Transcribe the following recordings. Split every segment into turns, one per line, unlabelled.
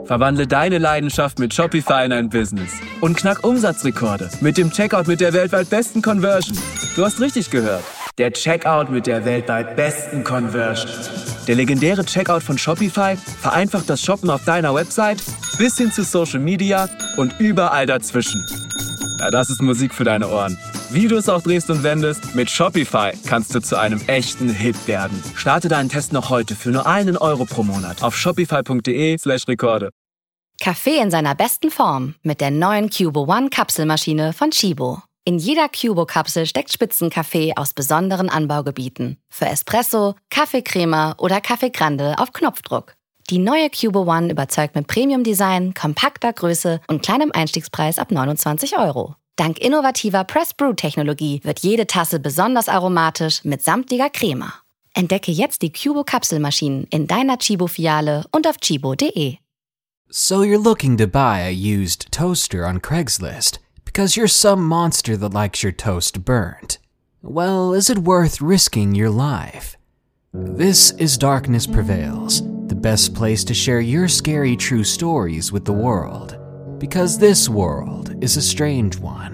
Verwandle deine Leidenschaft mit Shopify in ein Business und knack Umsatzrekorde mit dem Checkout mit der weltweit besten Conversion. Du hast richtig gehört. Der Checkout mit der weltweit besten Conversion. Der legendäre Checkout von Shopify vereinfacht das Shoppen auf deiner Website bis hin zu Social Media und überall dazwischen. Ja, das ist Musik für deine Ohren. Wie du es auch drehst und wendest, mit Shopify kannst du zu einem echten Hit werden. Starte deinen Test noch heute für nur €1 pro Monat auf shopify.de/Rekorde.
Kaffee in seiner besten Form mit der neuen Cubo One Kapselmaschine von Chibo. In jeder Cubo-Kapsel steckt Spitzenkaffee aus besonderen Anbaugebieten. Für Espresso, Kaffeecrema oder Kaffee Grande auf Knopfdruck. Die neue Cubo One überzeugt mit Premium-Design, kompakter Größe und kleinem Einstiegspreis ab €29. Dank innovativer Press-Brew-Technologie wird jede Tasse besonders aromatisch mit samtiger Crema. Entdecke jetzt die Cubo-Kapselmaschinen in deiner Chibo-Filiale und auf chibo.de.
So you're looking to buy a used toaster on Craigslist because you're some monster that likes your toast burnt. Well, is it worth risking your life? This is Darkness Prevails, the best place to share your scary true stories with the world, because this world is a strange one.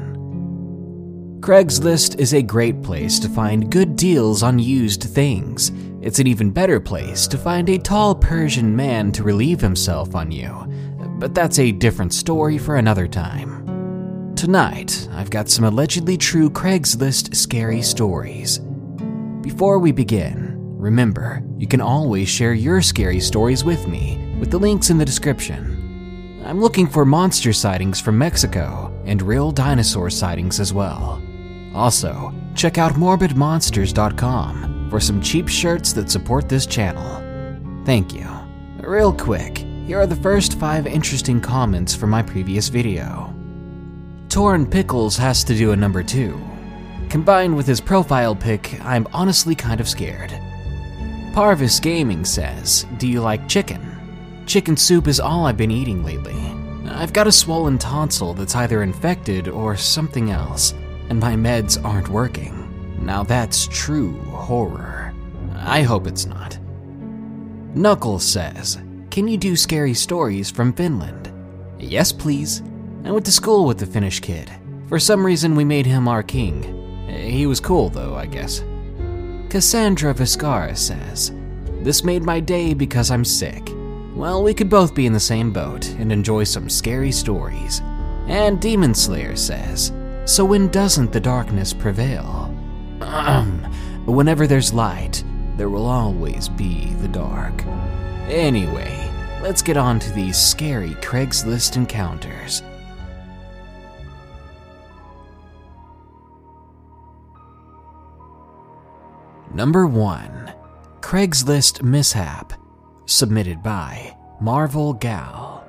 Craigslist is a great place to find good deals on used things. It's an even better place to find a tall Persian man to relieve himself on you, but that's a different story for another time. Tonight, I've got some allegedly true Craigslist scary stories. Before we begin, remember, you can always share your scary stories with me with the links in the description. I'm looking for monster sightings from Mexico and real dinosaur sightings as well. Also, check out morbidmonsters.com for some cheap shirts that support this channel. Thank you. Real quick, here are the first 5 interesting comments from my previous video. Torn Pickles has to do a number 2. Combined with his profile pic, I'm honestly kind of scared. Parvis Gaming says, do you like chicken? Chicken soup is all I've been eating lately. I've got a swollen tonsil that's either infected or something else, and my meds aren't working. Now that's true horror. I hope it's not. Knuckles says, can you do scary stories from Finland? Yes, please. I went to school with the Finnish kid. For some reason, we made him our king. He was cool, though, I guess. Cassandra Viscara says, this made my day because I'm sick. Well, we could both be in the same boat and enjoy some scary stories. And Demon Slayer says, so when doesn't the darkness prevail? Whenever there's light, there will always be the dark. Anyway, let's get on to these scary Craigslist encounters. Number 1. Craigslist Mishap. Submitted by Marvel Gal.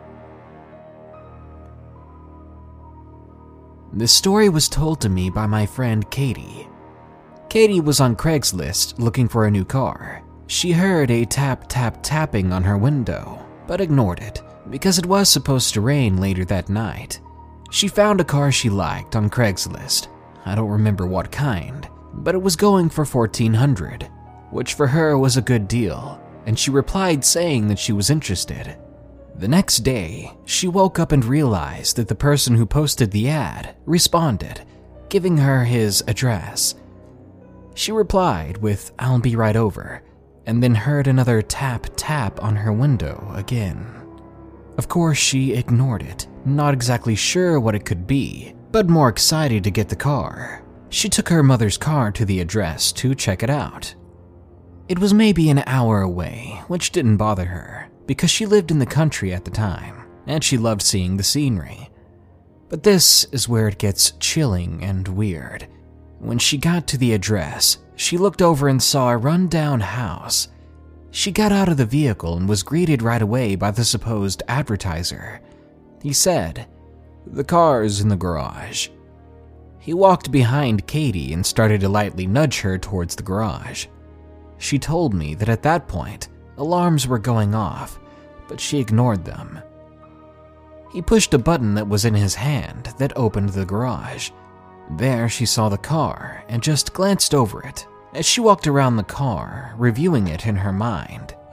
This story was told to me by my friend Katie. Katie was on Craigslist looking for a new car. She heard a tapping on her window, but ignored it because it was supposed to rain later that night. She found a car she liked on Craigslist. I don't remember what kind, but it was going for $1,400, which for her was a good deal, and she replied saying that she was interested. The next day, she woke up and realized that the person who posted the ad responded, giving her his address. She replied with, I'll be right over, and then heard another tap on her window again. Of course, she ignored it, not exactly sure what it could be, but more excited to get the car. She took her mother's car to the address to check it out. It was maybe an hour away, which didn't bother her, because she lived in the country at the time, and she loved seeing the scenery. But this is where it gets chilling and weird. When she got to the address, she looked over and saw a run-down house. She got out of the vehicle and was greeted right away by the supposed advertiser. He said, "The car's in the garage." He walked behind Katie and started to lightly nudge her towards the garage. She told me that at that point, alarms were going off, but she ignored them. He pushed a button that was in his hand that opened the garage. There she saw the car and just glanced over it. As she walked around the car, reviewing it in her mind,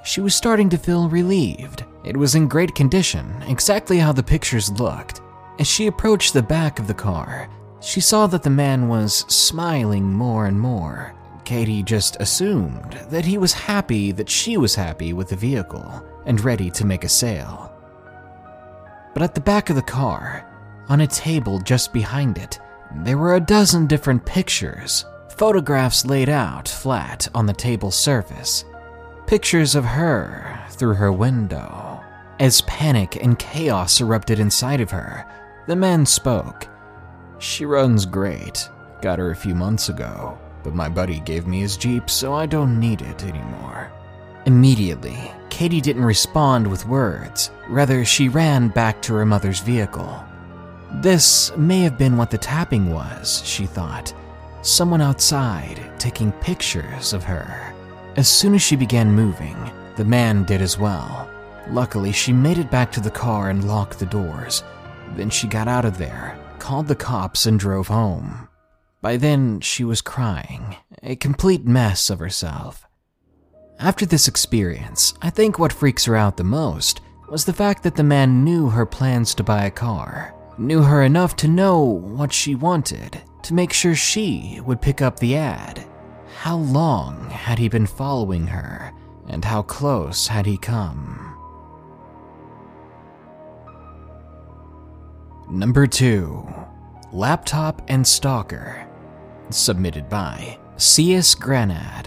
She was starting to feel relieved. It was in great condition, exactly how the pictures looked. As she approached the back of the car, she saw that the man was smiling more and more. Katie just assumed that he was happy that she was happy with the vehicle and ready to make a sale. But at the back of the car, on a table just behind it, there were a dozen different pictures, photographs laid out flat on the table's surface. Pictures of her through her window. As panic and chaos erupted inside of her, the man spoke. "She runs great. Got her a few months ago, but my buddy gave me his Jeep, so I don't need it anymore." Immediately, Katie didn't respond with words. Rather, she ran back to her mother's vehicle. This may have been what the tapping was, she thought. Someone outside taking pictures of her. As soon as she began moving, the man did as well. Luckily, she made it back to the car and locked the doors. Then she got out of there, called the cops, and drove home. By then, she was crying, a complete mess of herself. After this experience, I think what freaks her out the most was the fact that the man knew her plans to buy a car, knew her enough to know what she wanted, to make sure she would pick up the ad. How long had he been following her, and how close had he come? Number 2. Laptop and Stalker. Submitted by C.S. Granad.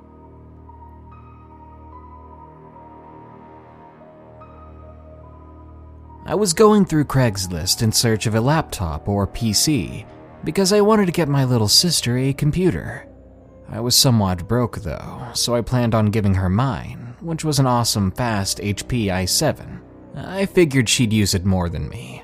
I was going through Craigslist in search of a laptop or PC because I wanted to get my little sister a computer. I was somewhat broke though, so I planned on giving her mine, which was an awesome fast HP i7. I figured she'd use it more than me.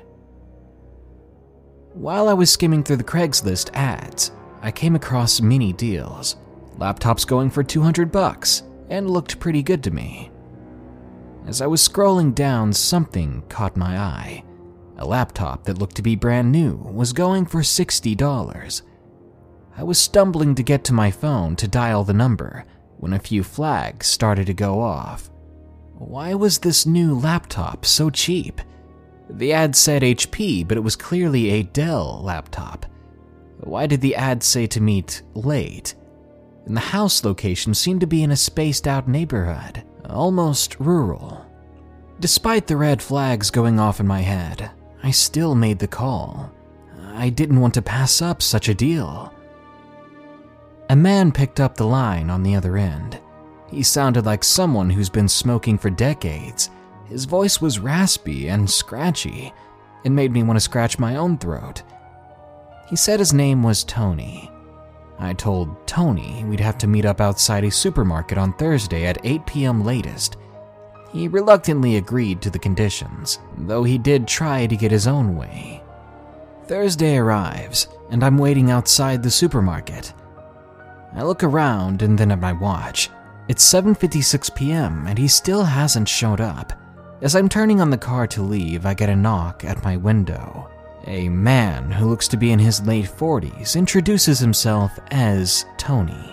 While I was skimming through the Craigslist ads, I came across mini deals, laptops going for $200, and looked pretty good to me. As I was scrolling down, something caught my eye. A laptop that looked to be brand new was going for $60. I was stumbling to get to my phone to dial the number when a few flags started to go off. Why was this new laptop so cheap? The ad said HP, but it was clearly a Dell laptop. Why did the ad say to meet late? And the house location seemed to be in a spaced-out neighborhood, almost rural. Despite the red flags going off in my head, I still made the call. I didn't want to pass up such a deal. A man picked up the line on the other end. He sounded like someone who's been smoking for decades. His voice was raspy and scratchy. It made me want to scratch my own throat. He said his name was Tony. I told Tony we'd have to meet up outside a supermarket on Thursday at 8 p.m. latest. He reluctantly agreed to the conditions, though he did try to get his own way. Thursday arrives, and I'm waiting outside the supermarket. I look around and then at my watch. It's 7:56 p.m. and he still hasn't showed up. As I'm turning on the car to leave, I get a knock at my window. A man who looks to be in his late 40s introduces himself as Tony.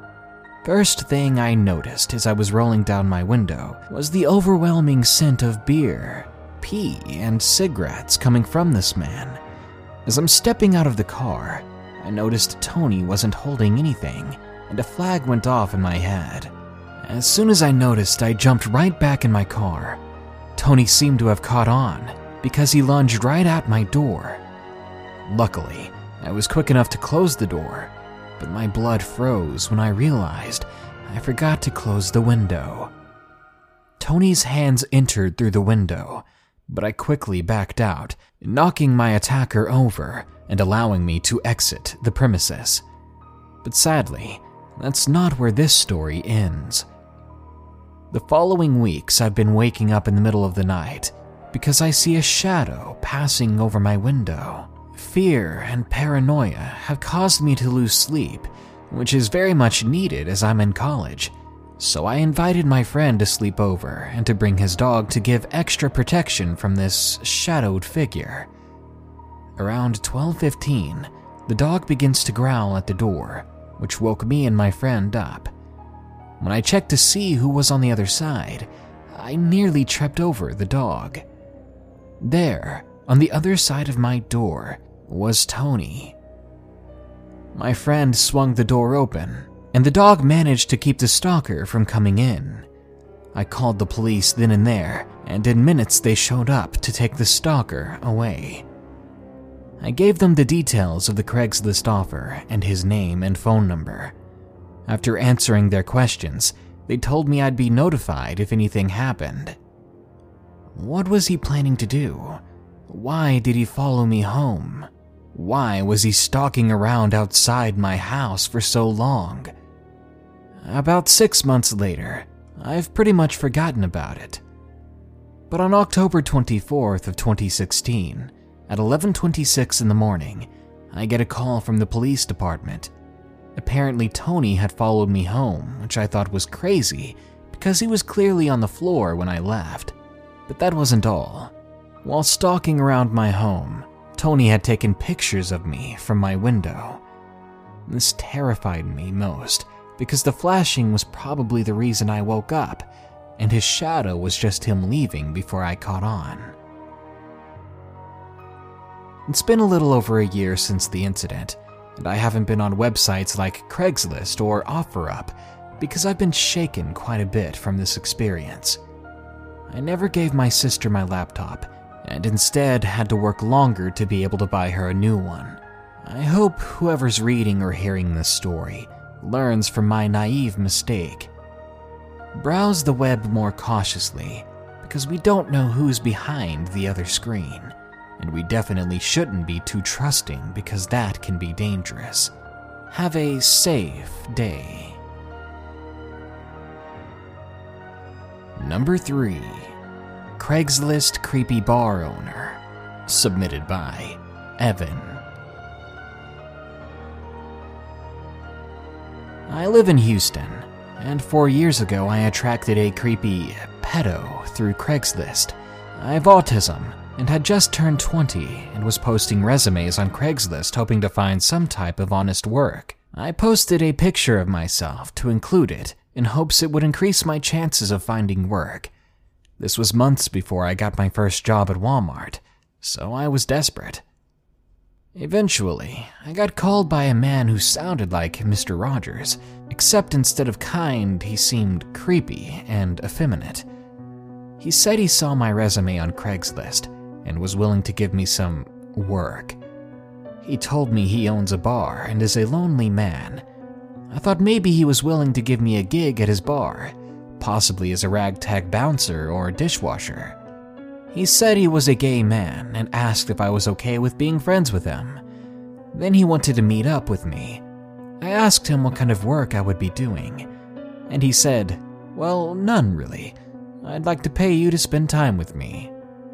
First thing I noticed as I was rolling down my window was the overwhelming scent of beer, pee, and cigarettes coming from this man. As I'm stepping out of the car, I noticed Tony wasn't holding anything, and a flag went off in my head. As soon as I noticed, I jumped right back in my car. Tony seemed to have caught on, because he lunged right at my door. Luckily, I was quick enough to close the door, but my blood froze when I realized I forgot to close the window. Tony's hands entered through the window, but I quickly backed out, knocking my attacker over and allowing me to exit the premises. But sadly, that's not where this story ends. The following weeks, I've been waking up in the middle of the night because I see a shadow passing over my window. Fear and paranoia have caused me to lose sleep, which is very much needed as I'm in college. So I invited my friend to sleep over and to bring his dog to give extra protection from this shadowed figure. Around 12:15, the dog begins to growl at the door, which woke me and my friend up. When I checked to see who was on the other side, I nearly tripped over the dog. There, on the other side of my door, was Tony. My friend swung the door open, and the dog managed to keep the stalker from coming in. I called the police then and there, and in minutes they showed up to take the stalker away. I gave them the details of the Craigslist offer and his name and phone number. After answering their questions, they told me I'd be notified if anything happened. What was he planning to do? Why did he follow me home? Why was he stalking around outside my house for so long? About 6 months later, I've pretty much forgotten about it. But on October 24th of 2016, at 11:26 in the morning, I get a call from the police department. Apparently Tony had followed me home, which I thought was crazy because he was clearly on the floor when I left. But that wasn't all. While stalking around my home, Tony had taken pictures of me from my window. This terrified me most because the flashing was probably the reason I woke up, and his shadow was just him leaving before I caught on. It's been a little over a year since the incident, and I haven't been on websites like Craigslist or OfferUp because I've been shaken quite a bit from this experience. I never gave my sister my laptop, and instead had to work longer to be able to buy her a new one. I hope whoever's reading or hearing this story learns from my naive mistake. Browse the web more cautiously, because we don't know who's behind the other screen, and we definitely shouldn't be too trusting because that can be dangerous. Have a safe day. Number 3. Craigslist Creepy Bar Owner. Submitted by Evan. I live in Houston, and 4 years ago I attracted a creepy pedo through Craigslist. I have autism and had just turned 20 and was posting resumes on Craigslist hoping to find some type of honest work. I posted a picture of myself to include it in hopes it would increase my chances of finding work. This was months before I got my first job at Walmart, so I was desperate. Eventually, I got called by a man who sounded like Mr. Rogers, except instead of kind, he seemed creepy and effeminate. He said he saw my resume on Craigslist and was willing to give me some work. He told me he owns a bar and is a lonely man. I thought maybe he was willing to give me a gig at his bar, possibly as a ragtag bouncer or dishwasher. He said he was a gay man and asked if I was okay with being friends with him. Then he wanted to meet up with me. I asked him what kind of work I would be doing, and he said, "Well, none really. I'd like to pay you to spend time with me."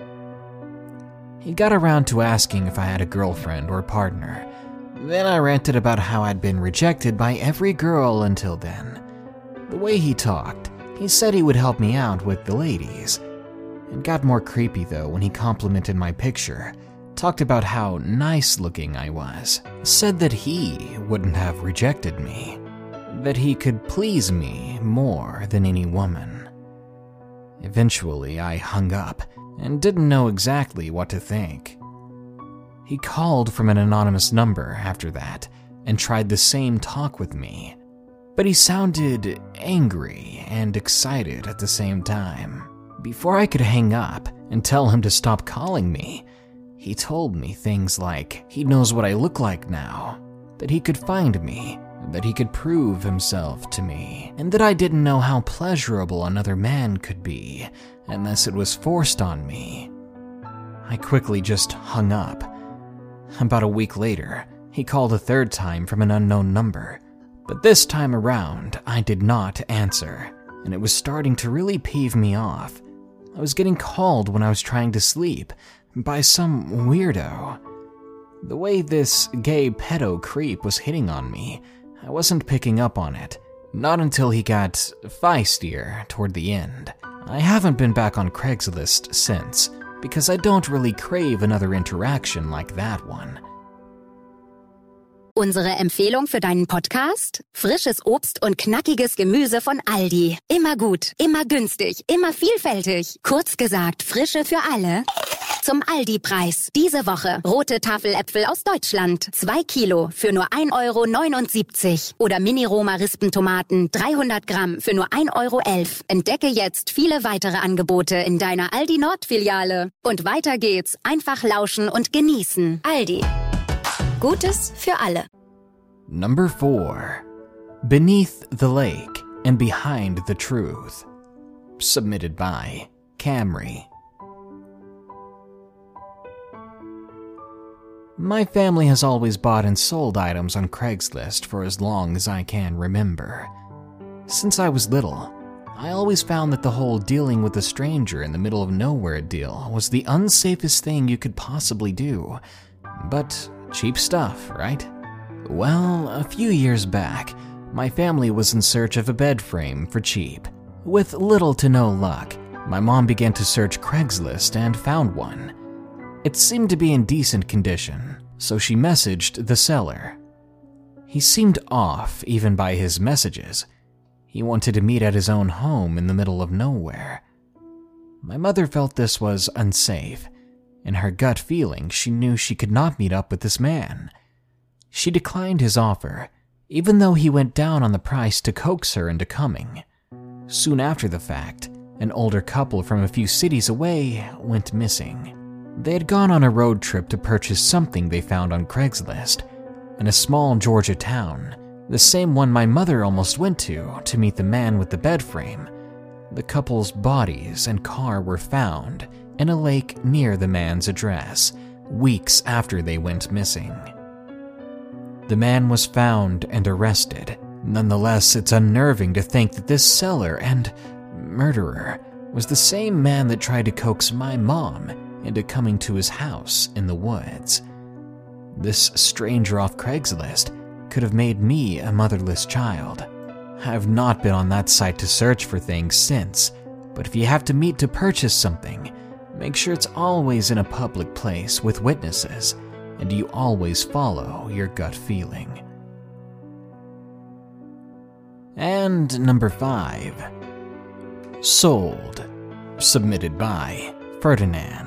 He got around to asking if I had a girlfriend or partner. Then I ranted about how I'd been rejected by every girl until then. The way he talked, he said he would help me out with the ladies. It got more creepy though when he complimented my picture, talked about how nice looking I was, said that he wouldn't have rejected me, that he could please me more than any woman. Eventually I hung up and didn't know exactly what to think. He called from an anonymous number after that and tried the same talk with me, but he sounded angry and excited at the same time. Before I could hang up and tell him to stop calling me, he told me things like he knows what I look like now, that he could find me, that he could prove himself to me, and that I didn't know how pleasurable another man could be unless it was forced on me. I quickly just hung up. About a week later, he called a third time from an unknown number, but this time around I did not answer, and it was starting to really peeve me off. I was getting called when I was trying to sleep by some weirdo. The way this gay pedo creep was hitting on me, I wasn't picking up on it, not until he got feistier toward the end. I haven't been back on Craigslist since, because I don't really crave another interaction like that one.
Unsere Empfehlung für deinen Podcast? Frisches Obst und knackiges Gemüse von Aldi. Immer gut, immer günstig, immer vielfältig. Kurz gesagt, Frische für alle. Zum Aldi-Preis. Diese Woche rote Tafeläpfel aus Deutschland. 2 Kilo für nur 1,79 €. Oder Mini-Roma-Rispentomaten 300 Gramm für nur 1,11 €. Entdecke jetzt viele weitere Angebote in deiner Aldi-Nord-Filiale. Und weiter geht's. Einfach lauschen und genießen.
Aldi. Gutes für alle.
Number 4. Beneath the Lake and Behind the Truth. Submitted by Camry. My family has always bought and sold items on Craigslist for as long as I can remember. Since I was little, I always found that the whole dealing with a stranger in the middle of nowhere deal was the unsafest thing you could possibly do. But cheap stuff, right? Well, a few years back, my family was in search of a bed frame for cheap. With little to no luck, my mom began to search Craigslist and found one. It seemed to be in decent condition, so she messaged the seller. He seemed off even by his messages. He wanted to meet at his own home in the middle of nowhere. My mother felt this was unsafe. In her gut feeling, she knew she could not meet up with this man. She declined his offer, even though he went down on the price to coax her into coming. Soon after the fact, an older couple from a few cities away went missing. They had gone on a road trip to purchase something they found on Craigslist in a small Georgia town, the same one my mother almost went to meet the man with the bed frame. The couple's bodies and car were found in a lake near the man's address, weeks after they went missing. The man was found and arrested. Nonetheless, it's unnerving to think that this seller and murderer was the same man that tried to coax my mom into coming to his house in the woods. This stranger off Craigslist could have made me a motherless child. I've not been on that site to search for things since, but if you have to meet to purchase something, make sure it's always in a public place with witnesses, and you always follow your gut feeling. And number 5. Sold. Submitted by Ferdinand.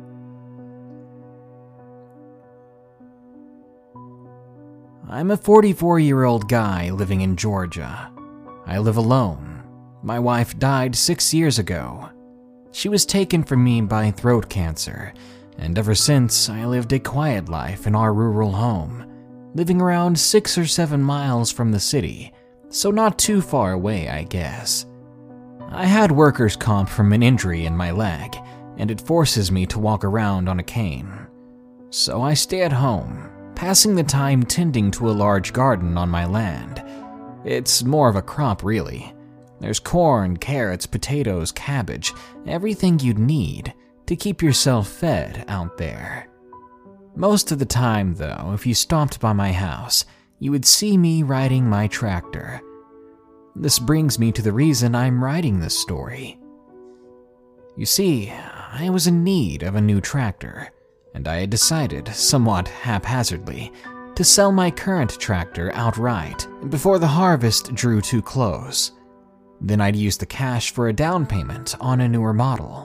I'm a 44-year-old guy living in Georgia. I live alone. My wife died 6 years ago. She was taken from me by throat cancer, and ever since I lived a quiet life in our rural home, living around 6 or 7 miles from the city, so not too far away, I guess. I had workers' comp from an injury in my leg, and it forces me to walk around on a cane. So I stay at home, passing the time tending to a large garden on my land. It's more of a crop, really. There's corn, carrots, potatoes, cabbage, everything you'd need to keep yourself fed out there. Most of the time, though, if you stopped by my house, you would see me riding my tractor. This brings me to the reason I'm writing this story. You see, I was in need of a new tractor, and I had decided, somewhat haphazardly, to sell my current tractor outright before the harvest drew too close. Then I'd use the cash for a down payment on a newer model.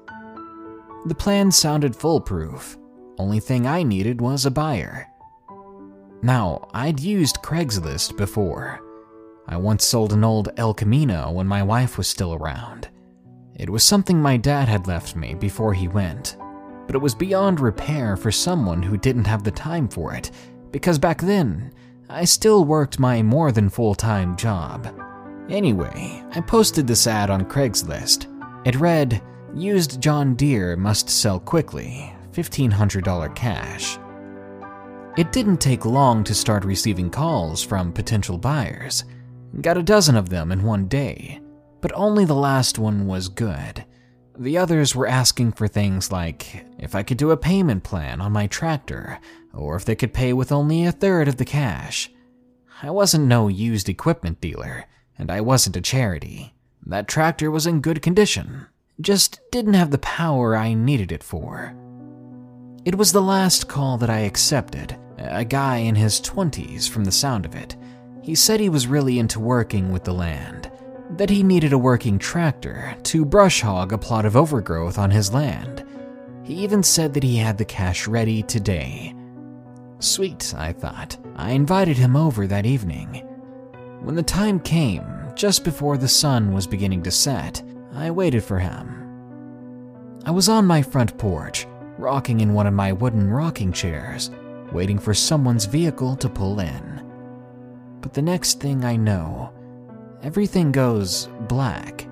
The plan sounded foolproof. Only thing I needed was a buyer. Now, I'd used Craigslist before. I once sold an old El Camino when my wife was still around. It was something my dad had left me before he went, but it was beyond repair for someone who didn't have the time for it, because back then, I still worked my more than full-time job. Anyway, I posted this ad on Craigslist. It read, "Used John Deere must sell quickly, $1,500 cash." It didn't take long to start receiving calls from potential buyers. Got a dozen of them in one day, but only the last one was good. The others were asking for things like if I could do a payment plan on my tractor, or if they could pay with only a third of the cash. I wasn't no used equipment dealer, and I wasn't a charity. That tractor was in good condition, just didn't have the power I needed it for. It was the last call that I accepted, a guy in his 20s from the sound of it. He said he was really into working with the land, that he needed a working tractor to brush hog a plot of overgrowth on his land. He even said that he had the cash ready today. Sweet, I thought. I invited him over that evening. When the time came, just before the sun was beginning to set, I waited for him. I was on my front porch, rocking in one of my wooden rocking chairs, waiting for someone's vehicle to pull in. But the next thing I know, everything goes black.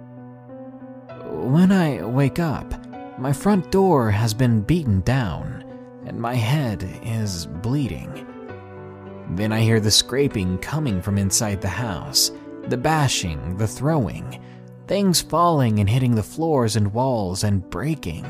When I wake up, my front door has been beaten down, and my head is bleeding. Then I hear the scraping coming from inside the house, the bashing, the throwing, things falling and hitting the floors and walls and breaking.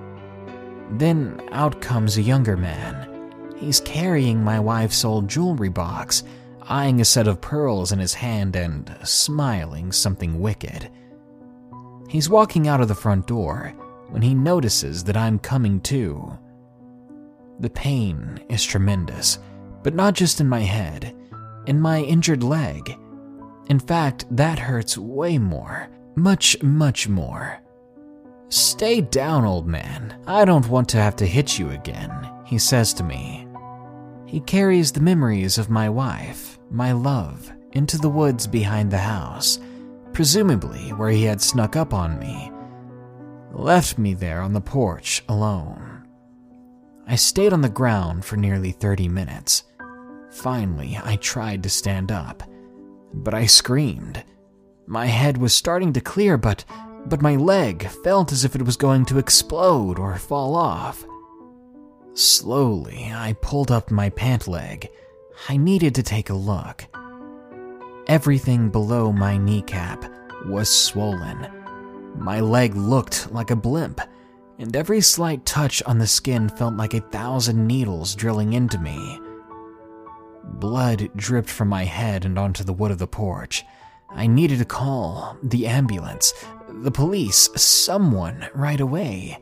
Then out comes a younger man. He's carrying my wife's old jewelry box, eyeing a set of pearls in his hand and smiling something wicked. He's walking out of the front door when he notices that I'm coming too. The pain is tremendous, but not just in my head, in my injured leg. In fact, that hurts way more, much, much more. "Stay down, old man. I don't want to have to hit you again," he says to me. He carries the memories of my wife, my love, into the woods behind the house, presumably where he had snuck up on me. Left me there on the porch alone. I stayed on the ground for nearly 30 minutes. Finally, I tried to stand up, but I screamed. My head was starting to clear, but my leg felt as if it was going to explode or fall off. Slowly, I pulled up my pant leg. I needed to take a look. Everything below my kneecap was swollen. My leg looked like a blimp, and every slight touch on the skin felt like 1,000 needles drilling into me. Blood dripped from my head and onto the wood of the porch. I needed to call the ambulance, the police, someone right away.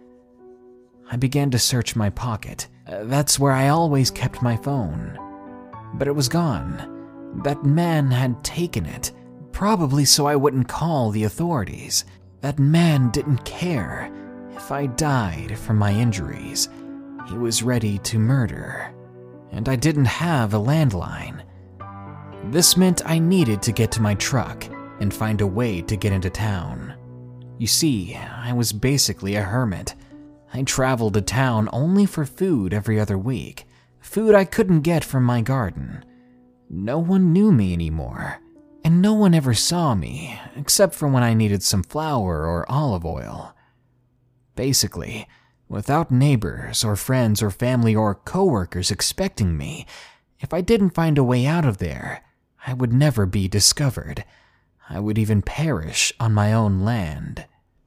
I began to search my pocket. That's where I always kept my phone. But it was gone. That man had taken it, probably so I wouldn't call the authorities. That man didn't care if I died from my injuries. He was ready to murder. And I didn't have a landline. This meant I needed to get to my truck and find a way to get into town. You see, I was basically a hermit. I traveled to town only for food every other week, food I couldn't get from my garden. No one knew me anymore, and no one ever saw me, except for when I needed some flour or olive oil. Basically, without neighbors or friends or family or coworkers expecting me, if I didn't find a way out of there, I would never be discovered. I would even perish on my own land.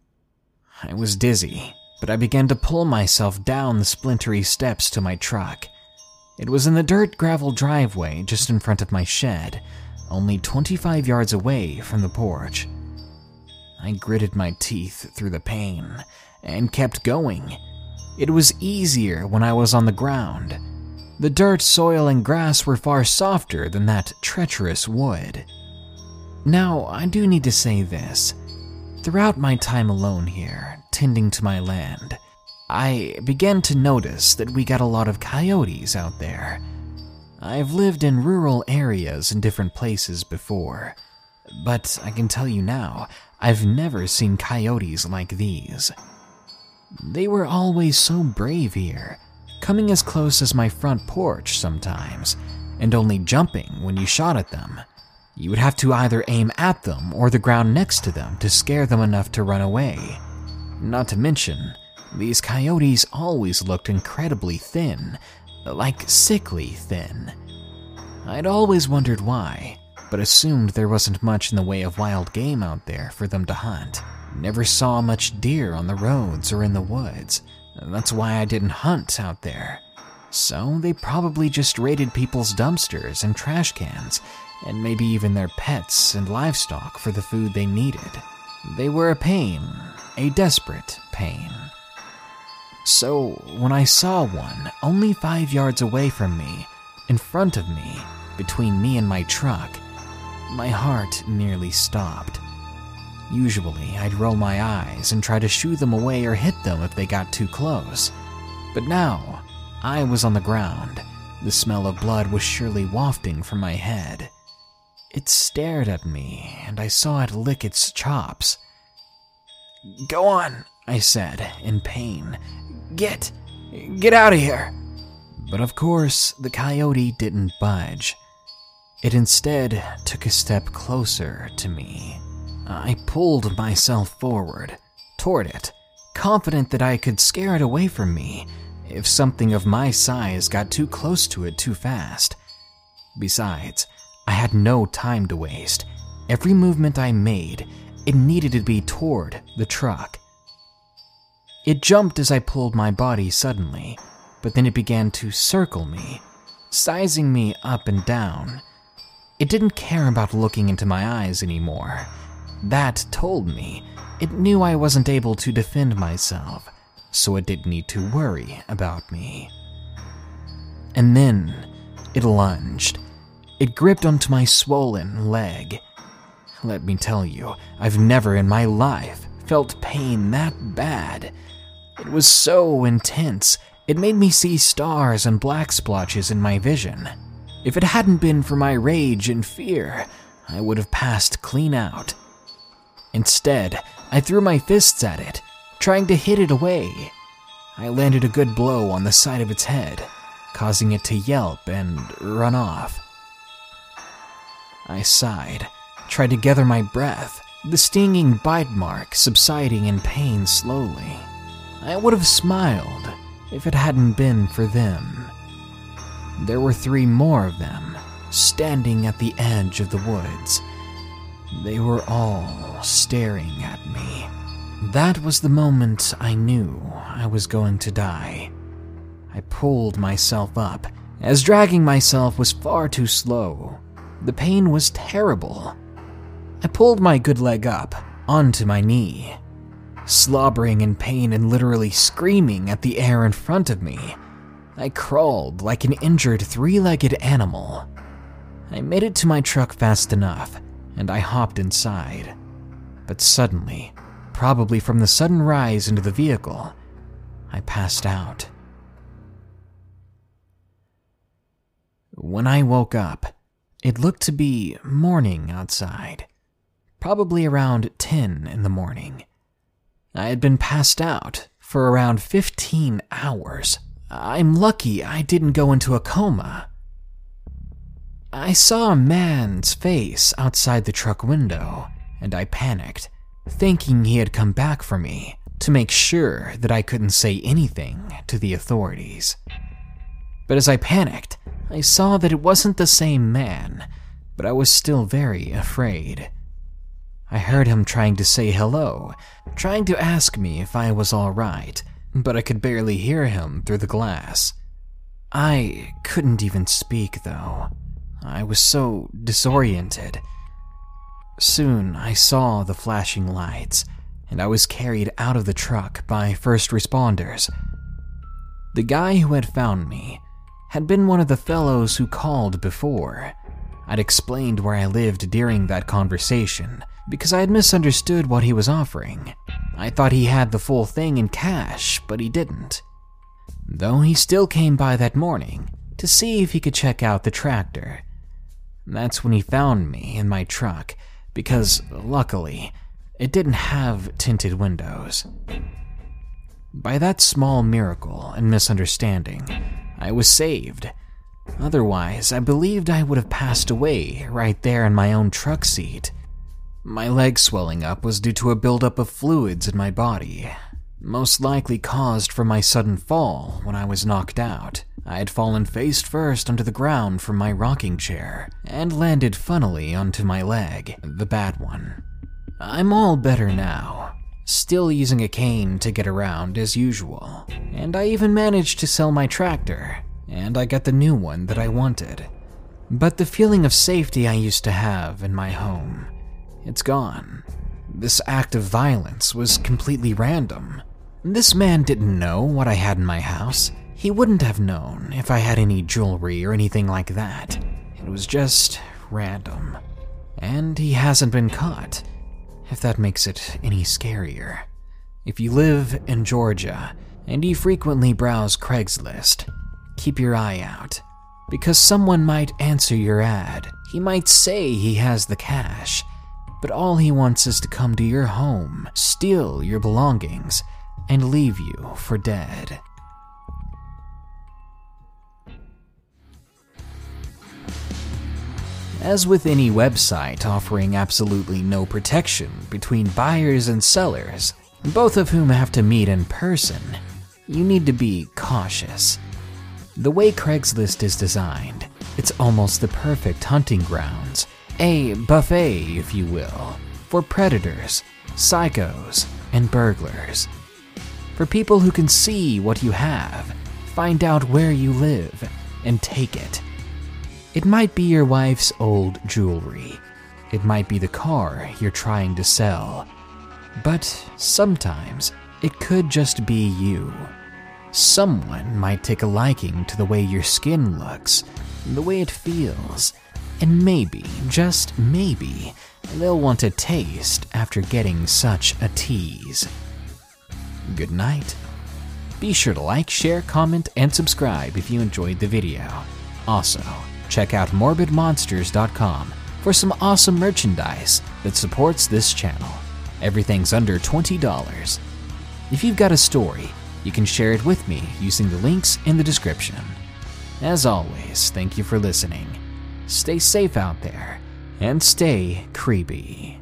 I was dizzy, but I began to pull myself down the splintery steps to my truck. It was in the dirt gravel driveway just in front of my shed, only 25 yards away from the porch. I gritted my teeth through the pain and kept going. It was easier when I was on the ground. The dirt, soil, and grass were far softer than that treacherous wood. Now, I do need to say this. Throughout my time alone here, tending to my land, I began to notice that we got a lot of coyotes out there. I've lived in rural areas in different places before, but I can tell you now, I've never seen coyotes like these. They were always so brave here, coming as close as my front porch sometimes, and only jumping when you shot at them. You would have to either aim at them or the ground next to them to scare them enough to run away. Not to mention, these coyotes always looked incredibly thin, like sickly thin. I'd always wondered why, but assumed there wasn't much in the way of wild game out there for them to hunt. Never saw much deer on the roads or in the woods. That's why I didn't hunt out there. So they probably just raided people's dumpsters and trash cans, and maybe even their pets and livestock for the food they needed. They were a pain, a desperate pain. So when I saw one only 5 yards away from me, in front of me, between me and my truck, my heart nearly stopped. Usually, I'd roll my eyes and try to shoo them away or hit them if they got too close. But now, I was on the ground. The smell of blood was surely wafting from my head. It stared at me, and I saw it lick its chops. "Go on," I said, in pain. Get out of here." But of course, the coyote didn't budge. It instead took a step closer to me. I pulled myself forward, toward it, confident that I could scare it away from me if something of my size got too close to it too fast. Besides, I had no time to waste. Every movement I made, it needed to be toward the truck. It jumped as I pulled my body suddenly, but then it began to circle me, sizing me up and down. It didn't care about looking into my eyes anymore. That told me it knew I wasn't able to defend myself, so it didn't need to worry about me. And then it lunged. It gripped onto my swollen leg. Let me tell you, I've never in my life felt pain that bad. It was so intense, it made me see stars and black splotches in my vision. If it hadn't been for my rage and fear, I would have passed clean out. Instead, I threw my fists at it, trying to hit it away. I landed a good blow on the side of its head, causing it to yelp and run off. I sighed, tried to gather my breath, the stinging bite mark subsiding in pain slowly. I would have smiled if it hadn't been for them. There were 3 more of them, standing at the edge of the woods. They were all staring at me. That was the moment I knew I was going to die. I pulled myself up, as dragging myself was far too slow. The pain was terrible. I pulled my good leg up onto my knee. Slobbering in pain and literally screaming at the air in front of me, I crawled like an injured 3-legged animal. I made it to my truck fast enough, and I hopped inside. But suddenly, probably from the sudden rise into the vehicle, I passed out. When I woke up, it looked to be morning outside, probably around 10 in the morning. I had been passed out for around 15 hours. I'm lucky I didn't go into a coma. I saw a man's face outside the truck window, and I panicked, thinking he had come back for me to make sure that I couldn't say anything to the authorities. But as I panicked, I saw that it wasn't the same man, but I was still very afraid. I heard him trying to say hello, trying to ask me if I was all right, but I could barely hear him through the glass. I couldn't even speak, though. I was so disoriented. Soon I saw the flashing lights, and I was carried out of the truck by first responders. The guy who had found me had been one of the fellows who called before. I'd explained where I lived during that conversation, because I had misunderstood what he was offering. I thought he had the full thing in cash, but he didn't. Though he still came by that morning to see if he could check out the tractor. That's when he found me in my truck, because, luckily, it didn't have tinted windows. By that small miracle and misunderstanding, I was saved. Otherwise, I believed I would have passed away right there in my own truck seat. My leg swelling up was due to a buildup of fluids in my body, most likely caused from my sudden fall when I was knocked out. I had fallen face first onto the ground from my rocking chair and landed funnily onto my leg, the bad one. I'm all better now, still using a cane to get around as usual, and I even managed to sell my tractor, and I got the new one that I wanted. But the feeling of safety I used to have in my home, it's gone. This act of violence was completely random. This man didn't know what I had in my house. He wouldn't have known if I had any jewelry or anything like that. It was just random. And he hasn't been caught, if that makes it any scarier. If you live in Georgia and you frequently browse Craigslist, keep your eye out, because someone might answer your ad. He might say he has the cash, but all he wants is to come to your home, steal your belongings, and leave you for dead. As with any website offering absolutely no protection between buyers and sellers, both of whom have to meet in person, you need to be cautious. The way Craigslist is designed, it's almost the perfect hunting grounds, a buffet, if you will, for predators, psychos, and burglars. For people who can see what you have, find out where you live, and take it. It might be your wife's old jewelry. It might be the car you're trying to sell. But sometimes it could just be you. Someone might take a liking to the way your skin looks, the way it feels, and maybe, just maybe, they'll want a taste after getting such a tease. Good night. Be sure to like, share, comment, and subscribe if you enjoyed the video. Also, check out morbidmonsters.com for some awesome merchandise that supports this channel. Everything's under $20. If you've got a story, you can share it with me using the links in the description. As always, thank you for listening. Stay safe out there, and stay creepy.